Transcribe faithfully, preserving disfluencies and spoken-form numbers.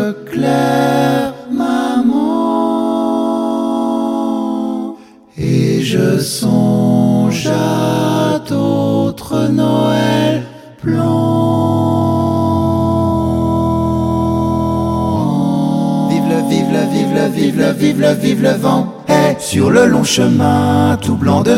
clair, maman, et je songe à d'autres Noëls blancs. Vive le, vive le, vive le, vive le, vive le, vive le vent, hey, sur le long chemin tout blanc de